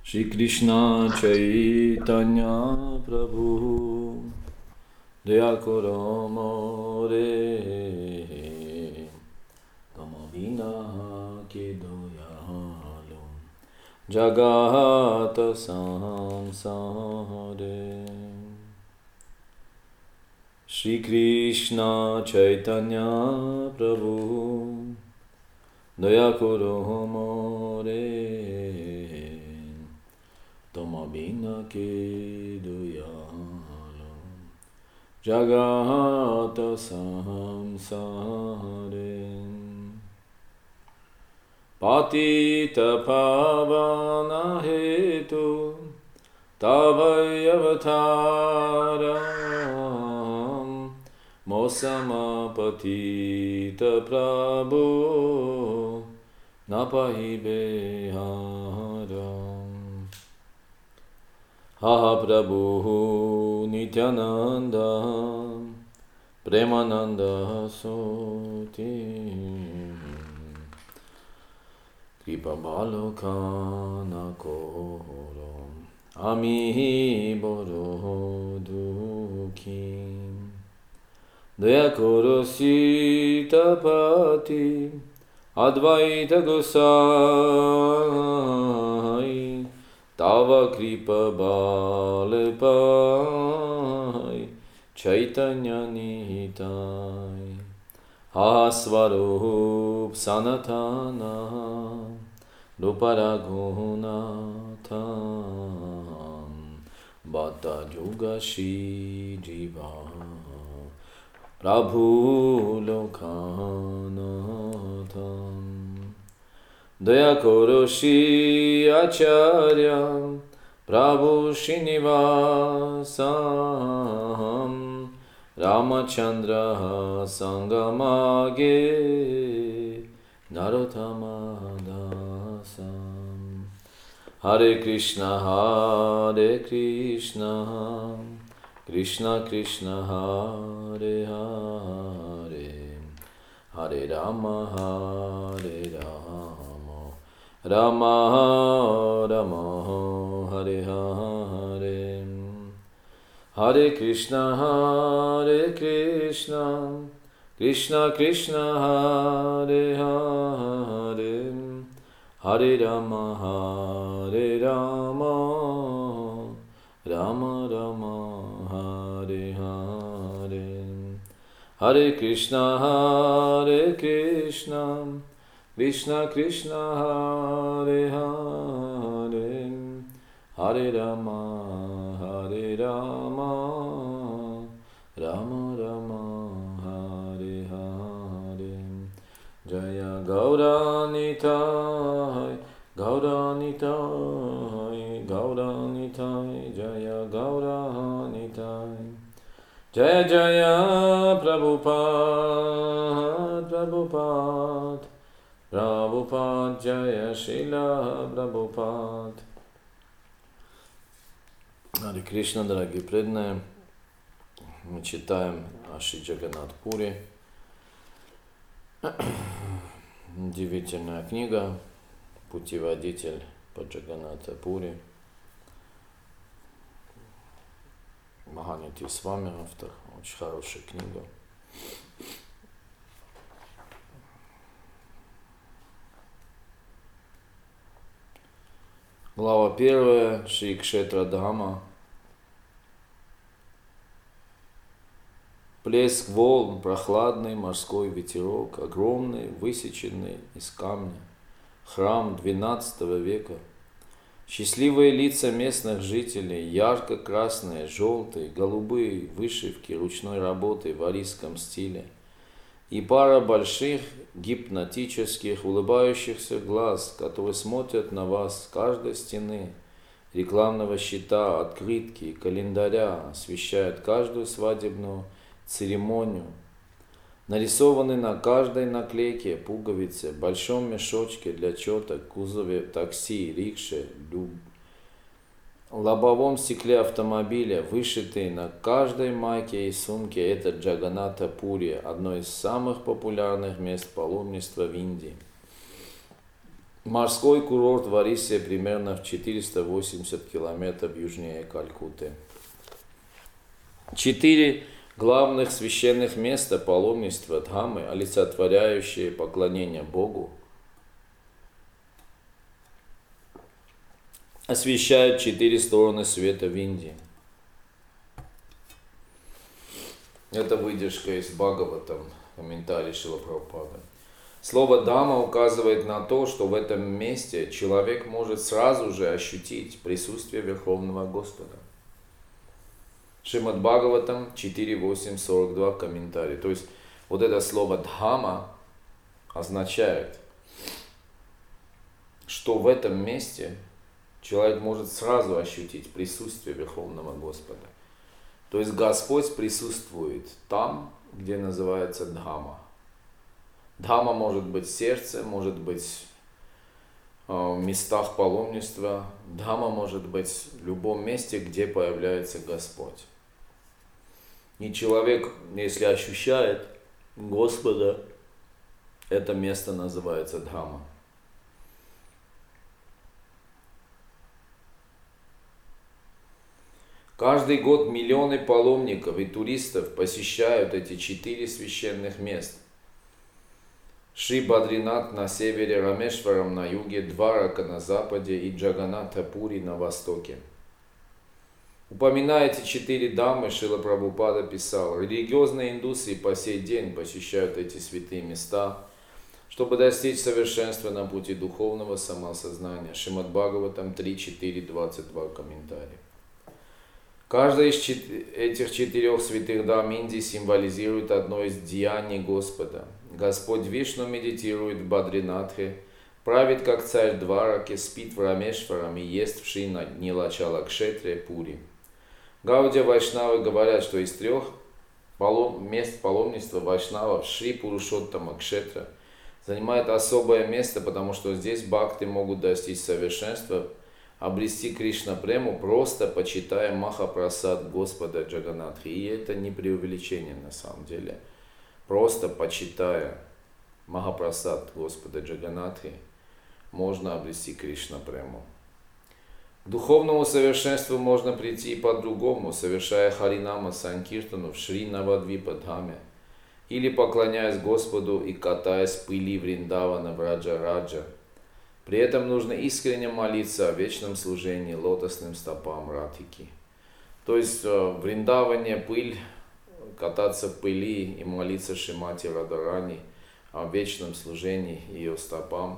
Shri Krishna Chaitanya Prabhu Daya Karo More Tamavina Ke Doyalo Jagata Samsare Shri Krishna Chaitanya Prabhu Daya Karo More Tamavina Ke Doyalo Jagata Samsare Patita Pavana Hetu Tavayavataram Mosama Patita Prabhu Napahi Beharam Ha Prabhu Nityananda Premananda Soti Kripa Balokana Koro Ami Boro Dukhi Daya Koro Sita Pati Advaita Gosai Tava Kripa Balepai Chaitanya Nitai Asvarup Sanatana Luparagunatan Bhatta Juga Shri Jiva Prabhu Lokanatam Daya Koro Shri Acharya Prabhu Srinivasam Ramachandra Sangamage Narottama Dasam Hare Krishna Krishna Krishna Hare Hare Hare Rama Rama Rama Hare Hare Hare Krishna Krishna Krishna Hare Hare Hare Rama Rama Rama Hare Hare Hare Krishna Krishna Krishna Hare Hare Hare Rama Rama Rama Hare Hare Jaya Gauranitai Jaya Gauranitai Jaya Jaya Prabhupada Jaya Srila Prabhupada. Харе Кришна, дорогие преданные, мы читаем о Шри Джаганнатх Пури. Удивительная книга, путеводитель по Джаганнатха Пури. Маханити Свами автор, очень хорошая книга. Глава 1. Шри Кшетра Дхама. Плеск волн, прохладный морской ветерок, огромный, высеченный из камня. Храм XII века. Счастливые лица местных жителей, ярко-красные, желтые, голубые вышивки ручной работы в арийском стиле. И пара больших гипнотических улыбающихся глаз, которые смотрят на вас с каждой стены, рекламного щита, открытки, календаря, освещают каждую свадебную церемонию. Нарисованы на каждой наклейке пуговицы, большом мешочке для четок, кузове такси, рикши, лобовом стекле автомобиля, вышитые на каждой майке и сумке, это Джаганнатха Пури, одно из самых популярных мест паломничества в Индии. Морской курорт Варисия примерно в 480 километров южнее Калькутты. 4 главных священных места паломничества Дхаммы, олицетворяющие поклонение Богу, освещают 4 стороны света в Индии. Это выдержка из Бхагаватам, комментарий Шрила Прабхупады. Слово «дама» указывает на то, что в этом месте человек может сразу же ощутить присутствие Верховного Господа. Шримад Бхагаватам 4.8.42 комментарий. То есть вот это слово «дхама» означает, что в этом месте человек может сразу ощутить присутствие Верховного Господа. То есть Господь присутствует там, где называется Дхама. Дхама может быть в сердце, может быть в местах паломничества. Дхама может быть в любом месте, где появляется Господь. И человек, если ощущает Господа, это место называется Дхама. Каждый год миллионы паломников и туристов посещают эти 4 священных места. Шри Бадринат на севере, Рамешварам на юге, Дварака на западе и Джаганатха Пури на востоке. Упоминая эти 4 дамы, Шрила Прабхупада писал: религиозные индусы по сей день посещают эти святые места, чтобы достичь совершенства на пути духовного самосознания. Шримад Бхагаватам 3.4.22 комментарий. Каждая из этих 4 святых дам Индии символизирует одно из деяний Господа. Господь Вишну медитирует в Бадринатхе, правит как царь Двараки, спит в Рамешварам и ест в Шри Нилачала-кшетре Пури. Гаудия Вайшнавы говорят, что из 3 мест паломничества вайшнавов Шри Пурушоттама Кшетра занимает особое место, потому что здесь бхакты могут достичь совершенства, обрести Кришна Прему, просто почитая Махапрасад Господа Джаганатхи. И это не преувеличение на самом деле. Просто почитая Махапрасад Господа Джаганатхи, можно обрести Кришна Прему. К духовному совершенству можно прийти и по-другому, совершая Харинама Санкиртану в Шри Навадвипа Дхаме, или поклоняясь Господу и катаясь в пыли Вриндавана в Раджа-Раджа. При этом нужно искренне молиться о вечном служении лотосным стопам Радхики. То есть в Вриндаване пыль, кататься в пыли и молиться Шримати Радарани о вечном служении ее стопам.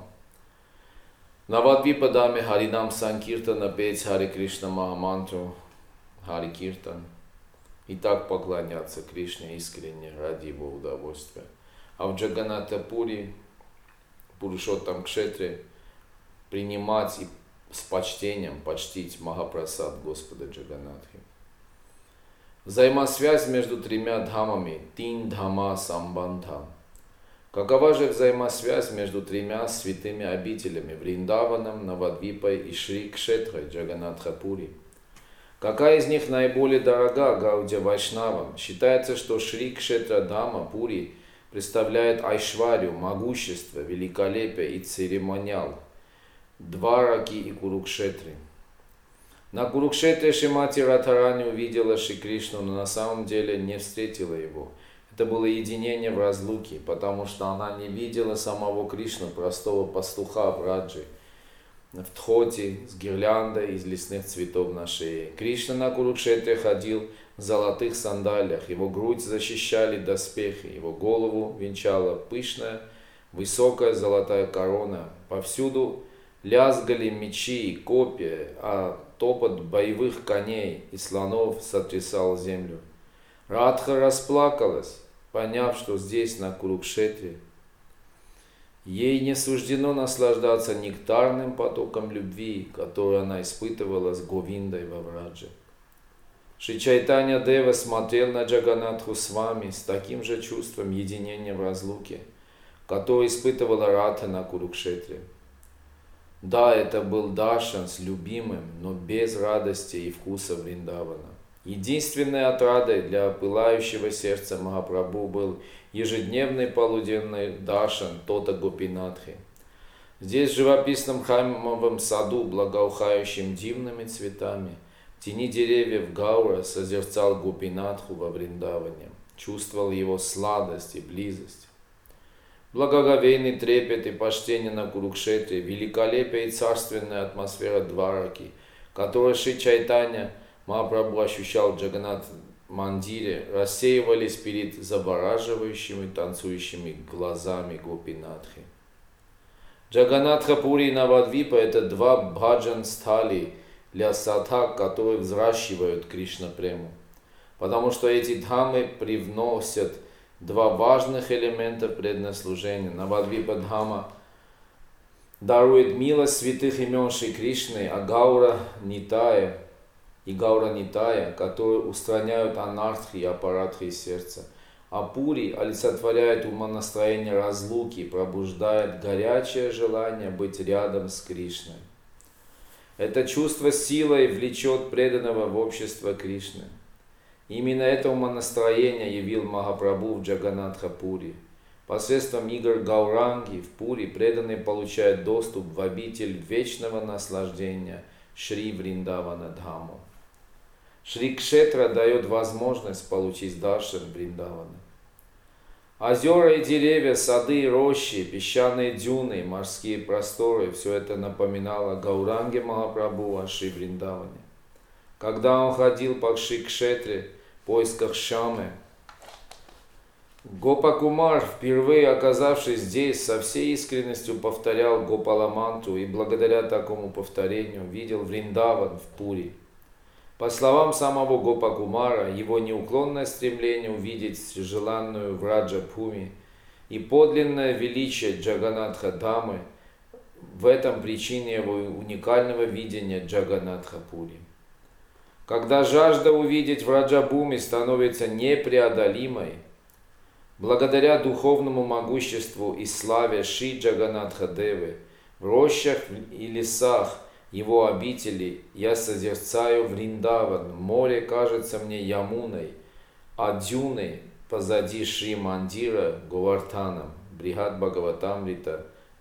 На Навадвипа Даме Харинам Санкиртана петь Хари Кришна Махамантру, Хари Киртан. И так поклоняться Кришне искренне ради его удовольствия. А в Джаганатапури, Пурушоттам Кшетре, принимать и с почтением почтить Махапрасад Господа Джаганатхи. Взаимосвязь между 3 дхамами – Тин Дхама Самбандха. Какова же взаимосвязь между 3 святыми обителями – Вриндаваном, Навадвипой и Шри Кшетрой Джаганатхапури? Какая из них наиболее дорога Гаудия Вайшнавам? Считается, что Шри Кшетра Дхама Пури представляет айшварию, могущество, великолепие и церемониал Двараки и Курукшетры. На Курукшетре Шримати Радхарани увидела Шри Кришну, но на самом деле не встретила его. Это было единение в разлуке, потому что она не видела самого Кришну, простого пастуха в Раджи, в Тхоти, с гирляндой из лесных цветов на шее. Кришна на Курукшетре ходил в золотых сандалиях, его грудь защищали доспехи, его голову венчала пышная, высокая золотая корона. Повсюду лязгали мечи и копья, а топот боевых коней и слонов сотрясал землю. Радха расплакалась, поняв, что здесь, на Курукшетре, ей не суждено наслаждаться нектарным потоком любви, который она испытывала с Говиндой во Врадже. Шри Чайтанья Дева смотрел на Джаганатху Свами с таким же чувством единения в разлуке, которое испытывала Радха на Курукшетре. Да, это был даршан с любимым, но без радости и вкуса Вриндавана. Единственной отрадой для пылающего сердца Махапрабху был ежедневный полуденный даршан Тота Гопинатхи. Здесь, в живописном храмовом саду, благоухающим дивными цветами, в тени деревьев Гаура созерцал Гопинатху во Вриндаване, чувствовал его сладость и близость. Благоговейный трепет и почтение на Курукшетре, великолепие и царственная атмосфера Двараки, которую Шри Чайтанья Махапрабху ощущал в Джаганнат-мандире, рассеивались перед завораживающими танцующими глазами Гопинатхи. Джаганнатха-пури и Навадвипа – это два бхаджан-стали для садхак, которые взращивают Кришна-прему, потому что эти дхамы привносят два важных элемента предназначения. Навадвипа Дхама дарует милость святых имен Шри Кришны, а Гаура Нитая и Гаура Нитая, которые устраняют анартхи и апаратхи из сердца. А Пури олицетворяет умонастроение разлуки, пробуждает горячее желание быть рядом с Кришной. Это чувство силой влечет преданного в общество Кришны. Именно это умонастроение явил Махапрабху в Джаганнатха-пури. Посредством игр Гауранги в Пури преданные получают доступ в обитель вечного наслаждения Шри Вриндавана Дхаму. Шри Кшетра дает возможность получить даршан Вриндавана. Озера и деревья, сады и рощи, песчаные дюны, морские просторы – все это напоминало Гауранге Махапрабху о Шри Вриндаване. Когда он ходил по Шри Кшетре в поисках Шамы, Гопакумар, впервые оказавшись здесь, со всей искренностью повторял Гопаламантру и благодаря такому повторению видел Вриндаван в Пури. По словам самого Гопакумара, его неуклонное стремление увидеть желанную Враджа-бхуми и подлинное величие Джаганнатха-дамы – в этом причина его уникального видения Джаганнатха-пури. Когда жажда увидеть Враджа-бхуми становится непреодолимой, благодаря духовному могуществу и славе Шри Джаганнатха-девы, в рощах и лесах его обители я созерцаю Вриндаван, море кажется мне Ямуной, а дюны позади Шри Мандира Говардханом. Брихад Бхагаватамрита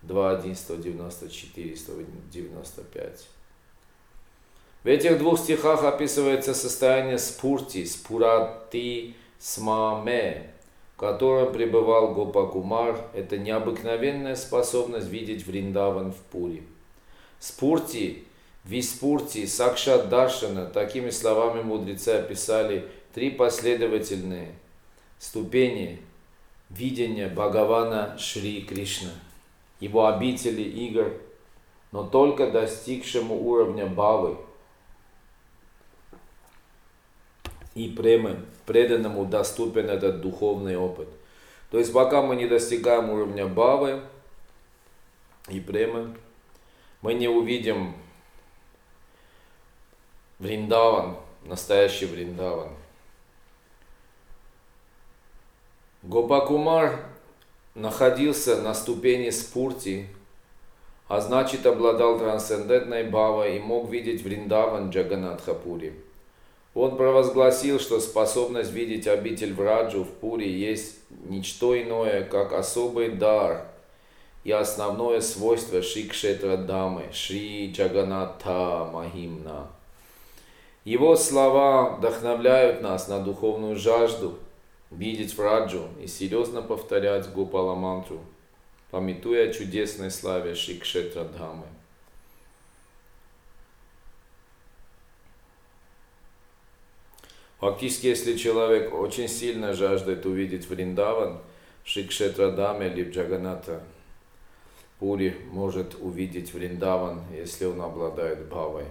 2.1.194-195. В этих двух стихах описывается состояние спурти, спурати смаме, в котором пребывал Гопакумар. Это необыкновенная способность видеть Вриндаван в Пури. Спурти, Виспурти, Сакшат Даршана, такими словами мудрецы описали три последовательные ступени видения Бхагавана Шри Кришна, его обители игр, но только достигшему уровня бхавы и премы, преданному доступен этот духовный опыт. То есть пока мы не достигаем уровня бхавы и премы, мы не увидим Вриндаван, настоящий Вриндаван. Гопакумар находился на ступени спурти, а значит обладал трансцендентной бхавой и мог видеть Вриндаван Джаганнатха-пури. Он провозгласил, что способность видеть обитель Враджу в Пури есть ничто иное, как особый дар и основное свойство Шри Кшетра Дамы, Шри Джаганнатха Махимна. Его слова вдохновляют нас на духовную жажду видеть Враджу и серьезно повторять Гопала-мантру, памятуя о чудесной славе Шри Кшетра Дамы. Фактически, если человек очень сильно жаждет увидеть Вриндаван, Шри Кшетра Даме или Джаганната Пури может увидеть Вриндаван, если он обладает бхавой.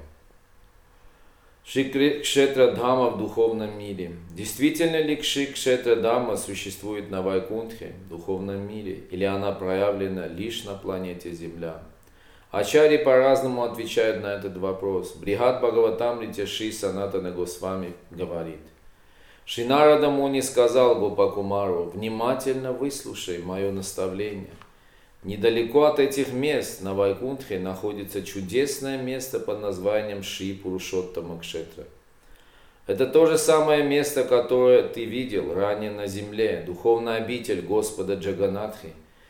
Шри Кшетра Дхама в духовном мире. Действительно ли Шри Кшетра Дхама существует на Вайкунтхе, в духовном мире, или она проявлена лишь на планете Земля? Ачарьи по-разному отвечают на этот вопрос. Брихад Бхагаватамрите Шри Санатана Госвами говорит: Шри Нарада Муни сказал Гопакумару: внимательно выслушай мое наставление. Недалеко от этих мест на Вайкунтхе находится чудесное место под названием Шри Пурушоттама Кшетра. Это то же самое место, которое ты видел ранее на земле, духовная обитель Господа Джаганнатхи.